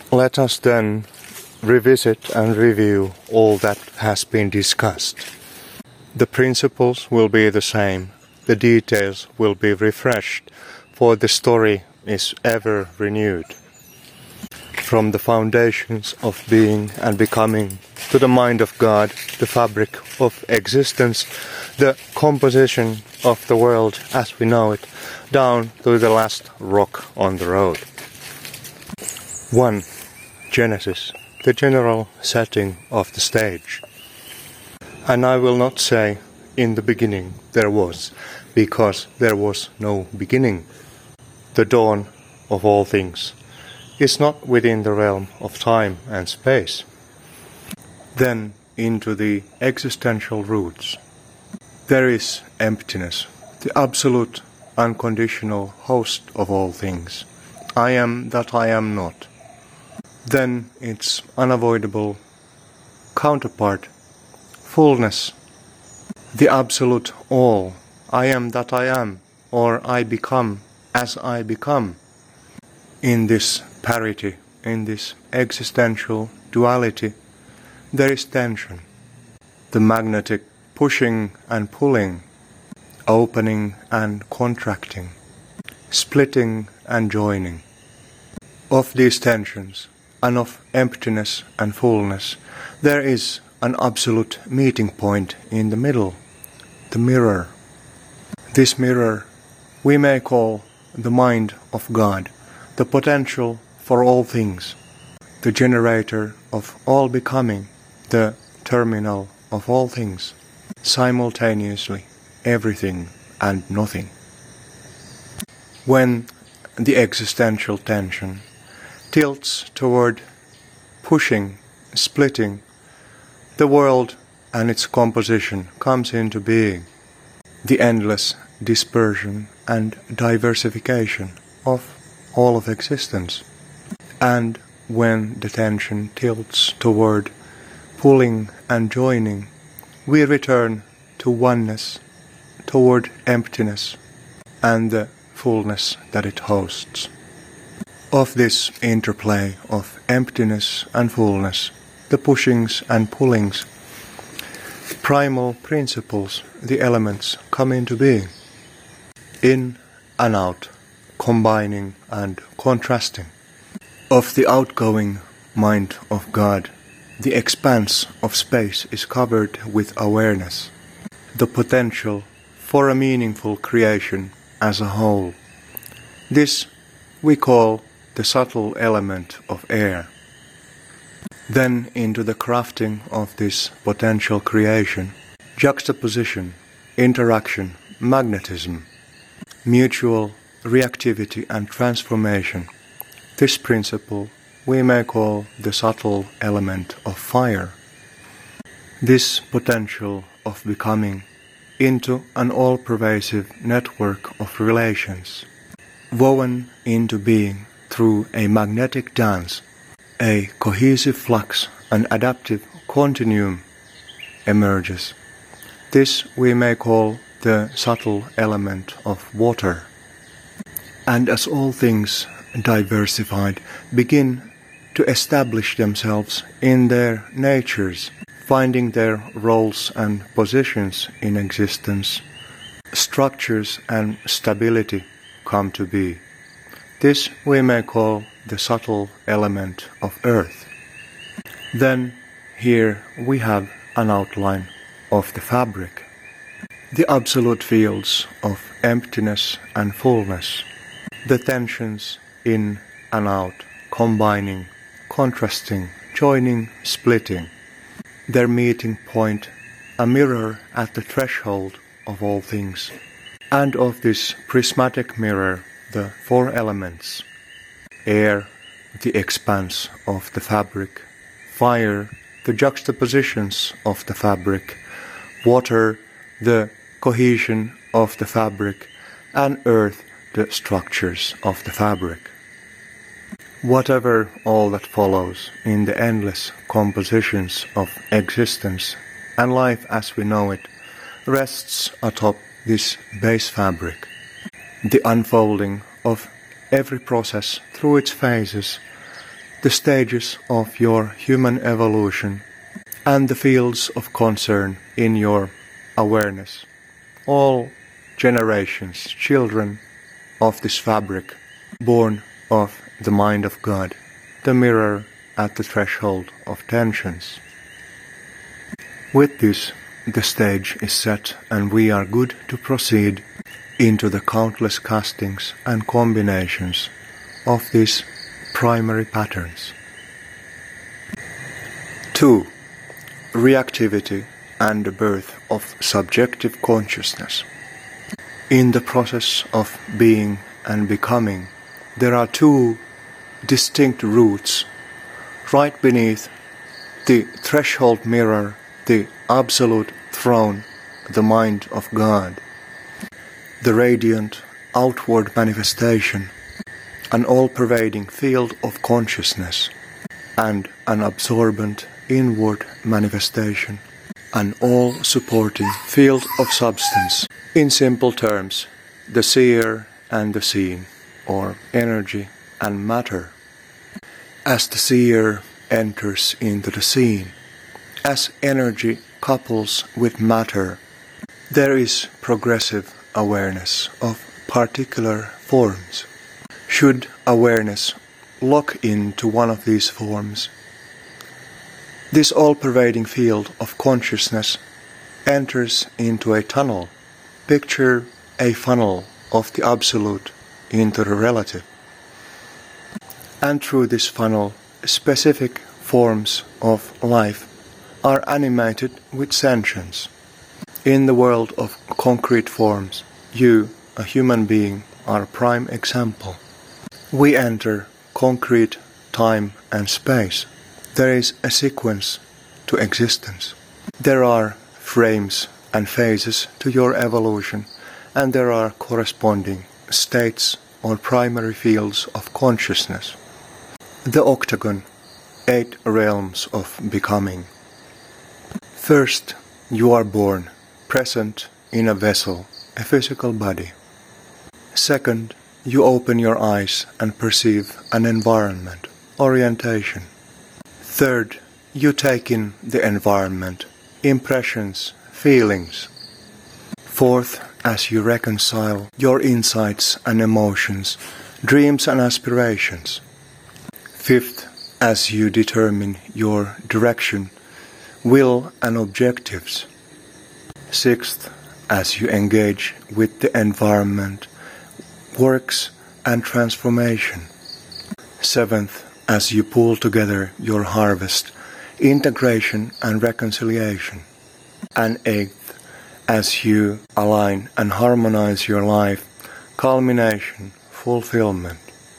Let us then revisit and review all that has been discussed. The principles will be the same, the details will be refreshed, for the story is ever renewed. From the foundations of being and becoming to the mind of God, the fabric of existence, the composition of the world as we know it, down to the last rock on the road. 1. Genesis, the general setting of the stage. And I will not say, in the beginning there was, because there was no beginning. The dawn of all things is not within the realm of time and space. Then into the existential roots. There is emptiness, the absolute, unconditional host of all things. I am that I am not. Then its unavoidable counterpart, fullness, the absolute all. I am that I am, or I become as I become. In this parity, in this existential duality, there is tension, the magnetic pushing and pulling, opening and contracting, splitting and joining. Of these tensions, and of emptiness and fullness, there is an absolute meeting point in the middle, the mirror. This mirror we may call the mind of God, the potential for all things, the generator of all becoming, the terminal of all things, simultaneously everything and nothing. When the existential tension tilts toward pushing, splitting, the world and its composition comes into being, the endless dispersion and diversification of all of existence. And when the tension tilts toward pulling and joining, we return to oneness, toward emptiness and the fullness that it hosts. Of this interplay of emptiness and fullness, the pushings and pullings, primal principles, the elements, come into being, in and out, combining and contrasting. Of the outgoing mind of God, the expanse of space is covered with awareness, the potential for a meaningful creation as a whole. This we call the subtle element of air. Then into the crafting of this potential creation, juxtaposition, interaction, magnetism, mutual reactivity and transformation. This principle we may call the subtle element of fire. This potential of becoming into an all-pervasive network of relations, woven into being through a magnetic dance, a cohesive flux, an adaptive continuum emerges. This we may call the subtle element of water. And as all things diversified begin to establish themselves in their natures, finding their roles and positions in existence, structures and stability come to be. This we may call the subtle element of earth. Then here we have an outline of the fabric, the absolute fields of emptiness and fullness, the tensions in and out, combining, contrasting, joining, splitting, their meeting point, a mirror at the threshold of all things, and of this prismatic mirror the four elements: air, the expanse of the fabric; fire, the juxtapositions of the fabric; water, the cohesion of the fabric; and earth, the structures of the fabric. Whatever all that follows in the endless compositions of existence and life as we know it rests atop this base fabric. The unfolding of every process through its phases, the stages of your human evolution, and the fields of concern in your awareness. All generations, children of this fabric, born of the mind of God, the mirror at the threshold of tensions. With this, the stage is set, and we are good to proceed into the countless castings and combinations of these primary patterns. 2. Reactivity and the birth of subjective consciousness. In the process of being and becoming, there are two distinct roots right beneath the threshold mirror, the absolute throne, the mind of God. The radiant outward manifestation, an all-pervading field of consciousness, and an absorbent inward manifestation, an all-supporting field of substance. In simple terms, the seer and the seen, or energy and matter. As the seer enters into the seen, as energy couples with matter, there is progressive awareness of particular forms. Should awareness lock into one of these forms, this all-pervading field of consciousness enters into a tunnel. Picture a funnel of the absolute into the relative. And through this funnel, specific forms of life are animated with sentience. In the world of concrete forms, you, a human being, are a prime example. We enter concrete time and space. There is a sequence to existence. There are frames and phases to your evolution, and there are corresponding states or primary fields of consciousness. The octagon, 8 realms of becoming. First, you are born, present in a vessel, a physical body. Second, you open your eyes and perceive an environment, orientation. Third, you take in the environment, impressions, feelings. Fourth, as you reconcile your insights and emotions, dreams and aspirations. Fifth, as you determine your direction, will and objectives. Sixth, as you engage with the environment, works and transformation. Seventh, as you pull together your harvest, integration and reconciliation. And eighth, as you align and harmonize your life, culmination, fulfillment.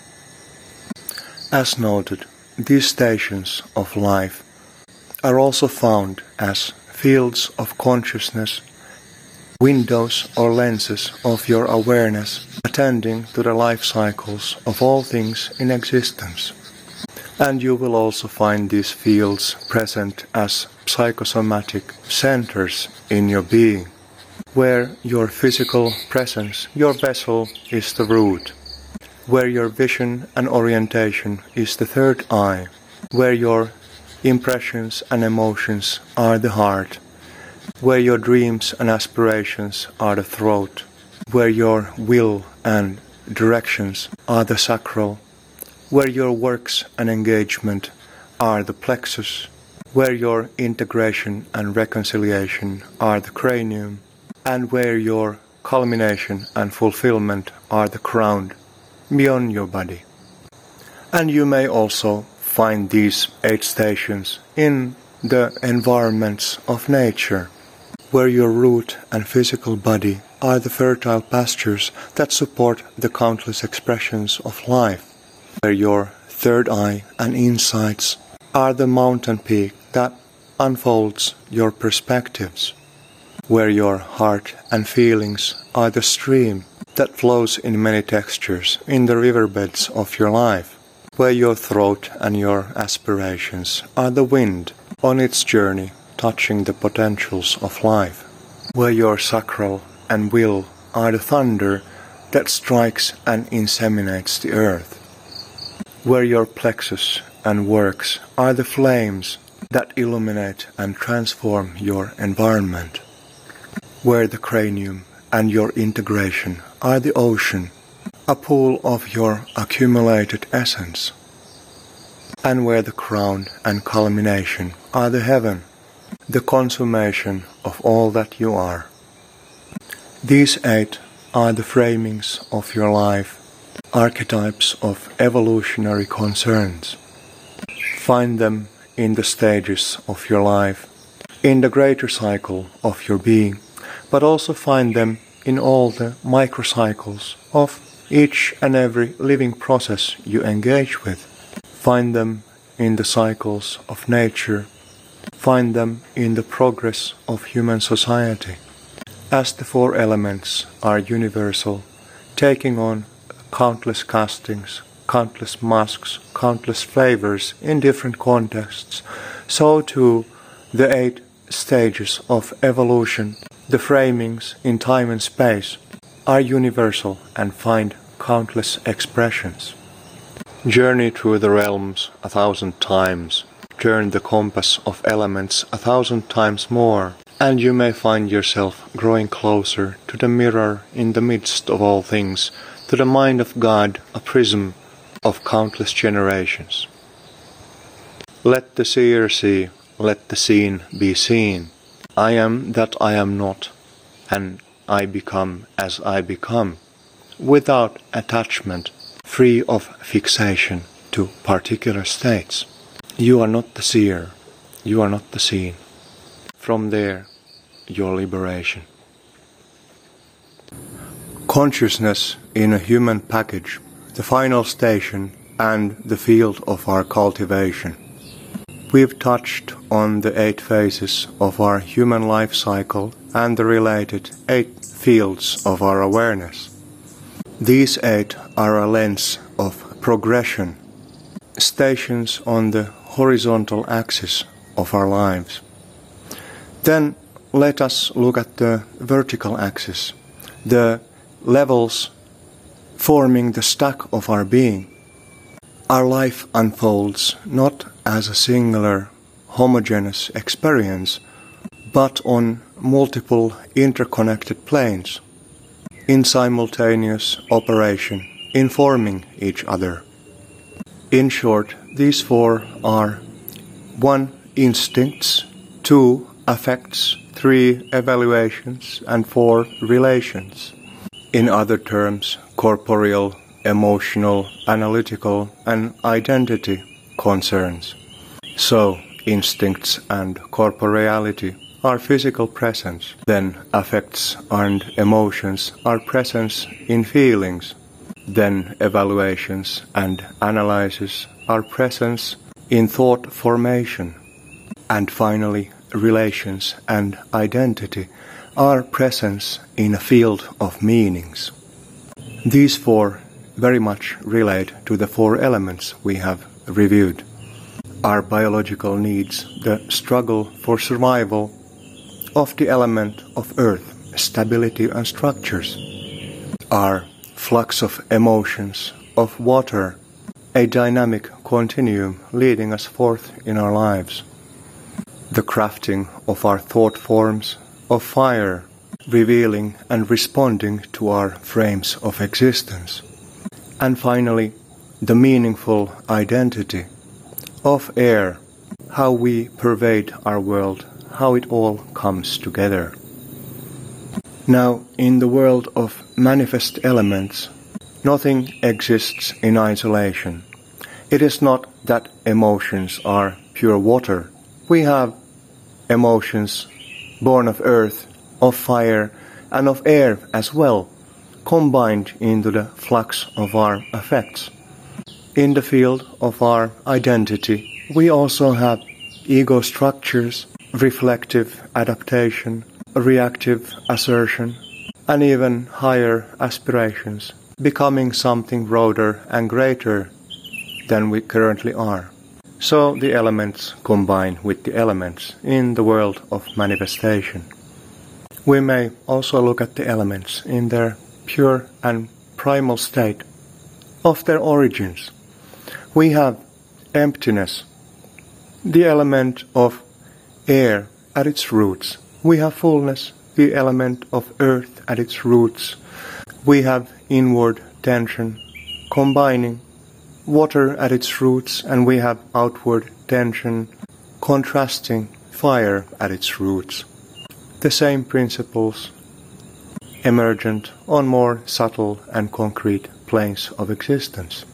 As noted, these stations of life are also found as fields of consciousness, windows or lenses of your awareness attending to the life cycles of all things in existence. And you will also find these fields present as psychosomatic centers in your being, where your physical presence, your vessel, is the root, where your vision and orientation is the third eye, where your impressions and emotions are the heart, where your dreams and aspirations are the throat, where your will and directions are the sacral, where your works and engagement are the plexus, where your integration and reconciliation are the cranium, and where your culmination and fulfillment are the crown, beyond your body. And you may also find these 8 stations in the environments of nature, where your root and physical body are the fertile pastures that support the countless expressions of life, where your third eye and insights are the mountain peak that unfolds your perspectives, where your heart and feelings are the stream that flows in many textures in the riverbeds of your life, where your throat and your aspirations are the wind on its journey touching the potentials of life, where your sacral and will are the thunder that strikes and inseminates the earth, where your plexus and works are the flames that illuminate and transform your environment, where the cranium and your integration are the ocean, a pool of your accumulated essence, and where the crown and culmination are the heaven, the consummation of all that you are. These 8 are the framings of your life, archetypes of evolutionary concerns. Find them in the stages of your life, in the greater cycle of your being, but also find them in all the microcycles of each and every living process you engage with. Find them in the cycles of nature. Find them in the progress of human society. As the 4 elements are universal, taking on countless castings, countless masks, countless flavors in different contexts, so too the 8 stages of evolution, the framings in time and space, are universal and find countless expressions. Journey through the realms 1,000 times, turn the compass of elements 1,000 times more, and you may find yourself growing closer to the mirror in the midst of all things, to the mind of God, a prism of countless generations. Let the seer see, let the seen be seen. I am that I am not, and I become as I become, without attachment, free of fixation to particular states. You are not the seer, you are not the seen. From there, your liberation. Consciousness in a human package, the final station and the field of our cultivation. We've touched on the 8 phases of our human life cycle and the related 8 fields of our awareness. These 8 are a lens of progression, stations on the horizontal axis of our lives. Then let us look at the vertical axis, the levels forming the stack of our being. Our life unfolds not as a singular, homogeneous experience, but on multiple interconnected planes, in simultaneous operation, informing each other. In short, these 4 are 1. Instincts, 2. Affects, 3. Evaluations, and 4. Relations. In other terms, corporeal, emotional, analytical, and identity concerns. So, instincts and corporeality are physical presence. Then affects and emotions are presence in feelings. Then evaluations and analysis are presence in thought formation. And finally, relations and identity are presence in a field of meanings. These 4 very much relate to the 4 elements we have reviewed. Our biological needs, the struggle for survival of the element of earth, stability and structures. Our flux of emotions, of water, a dynamic continuum leading us forth in our lives. The crafting of our thought forms, of fire, revealing and responding to our frames of existence. And finally, the meaningful identity of air, how we pervade our world, how it all comes together. Now, in the world of manifest elements, nothing exists in isolation. It is not that emotions are pure water. We have emotions born of earth, of fire, and of air as well, combined into the flux of our affects. In the field of our identity, we also have ego structures, reflective adaptation, reactive assertion, and even higher aspirations, becoming something broader and greater than we currently are. So the elements combine with the elements in the world of manifestation. We may also look at the elements in their pure and primal state of their origins. We have emptiness, the element of air at its roots. We have fullness, the element of earth at its roots. We have inward tension, combining water at its roots, and we have outward tension, contrasting fire at its roots. The same principles emergent on more subtle and concrete planes of existence.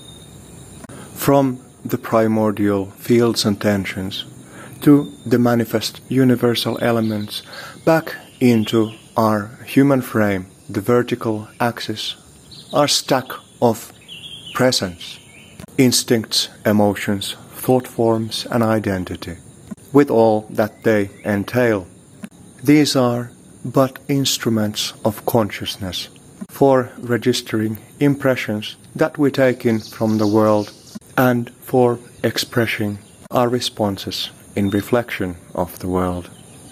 From the primordial fields and tensions to the manifest universal elements back into our human frame, the vertical axis, our stack of presence, instincts, emotions, thought forms and identity, with all that they entail. These are but instruments of consciousness for registering impressions that we take in from the world and for expressing our responses in reflection of the world.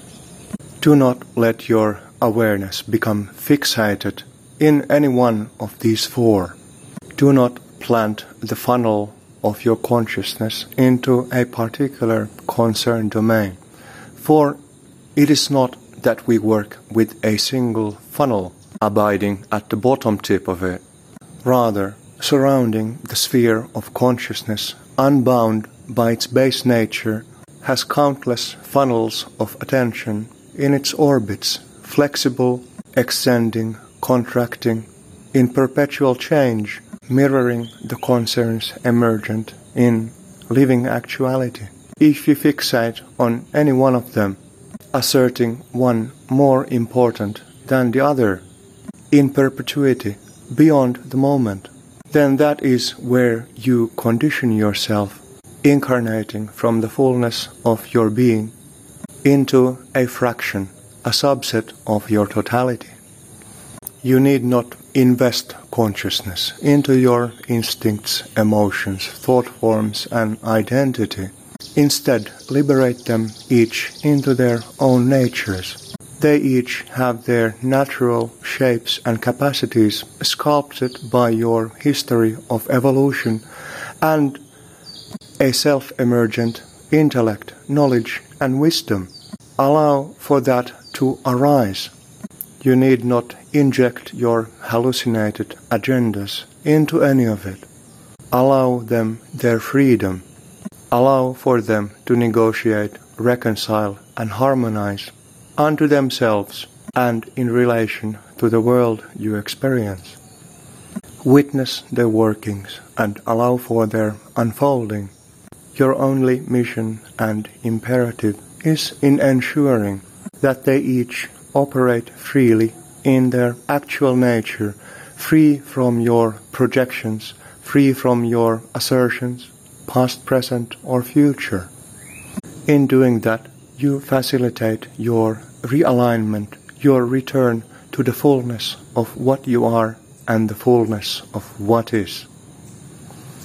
Do not let your awareness become fixated in any one of these four. Do not plant the funnel of your consciousness into a particular concern domain, for it is not that we work with a single funnel abiding at the bottom tip of it. Rather, surrounding the sphere of consciousness, unbound by its base nature, has countless funnels of attention in its orbits, flexible, extending, contracting, in perpetual change, mirroring the concerns emergent in living actuality. If you fixate on any one of them, asserting one more important than the other, in perpetuity, beyond the moment, then that is where you condition yourself, incarnating from the fullness of your being into a fraction, a subset of your totality. You need not invest consciousness into your instincts, emotions, thought forms and identity. Instead, liberate them each into their own natures. They each have their natural shapes and capacities sculpted by your history of evolution and a self-emergent intellect, knowledge and wisdom. Allow for that to arise. You need not inject your hallucinated agendas into any of it. Allow them their freedom. Allow for them to negotiate, reconcile and harmonize unto themselves and in relation to the world you experience. Witness their workings and allow for their unfolding. Your only mission and imperative is in ensuring that they each operate freely in their actual nature, free from your projections, free from your assertions, past, present or future. In doing that, you facilitate your realignment, your return to the fullness of what you are and the fullness of what is.